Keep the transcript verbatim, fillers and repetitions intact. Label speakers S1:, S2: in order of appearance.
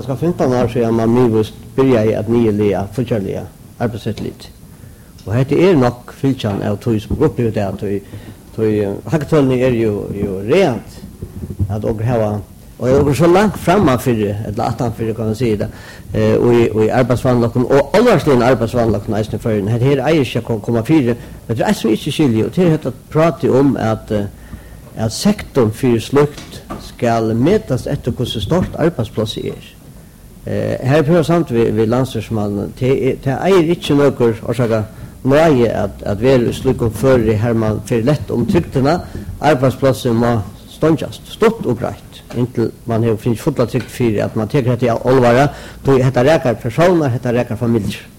S1: ganska femton år sedan man mivust började att nyliga fortsättliga arbetssätt lite. Och här är nog fylchan av tog som upplevt det att tog haktolni är ju ju rent att och ha och jag går så långt framåt för ett latan för kan man säga det eh och i och i arbetsvanlagen och allvarligen arbetsvanlagen nästan för det här är ju ska komma fyra men det är så inte skilje och det heter att prata om att att sektorn för slukt ska mätas efter hur så stort arbetsplats är. Eh här på samt vi vi landstingsman det det är inte något orsaka nej att att vi slukom för det här man för lätt om tryckterna arbetsplatsen må stånjast stort och grejt inte man har finns fulla tryck för att man tycker att det är allvara då heter räkar personer heter räkar familjer.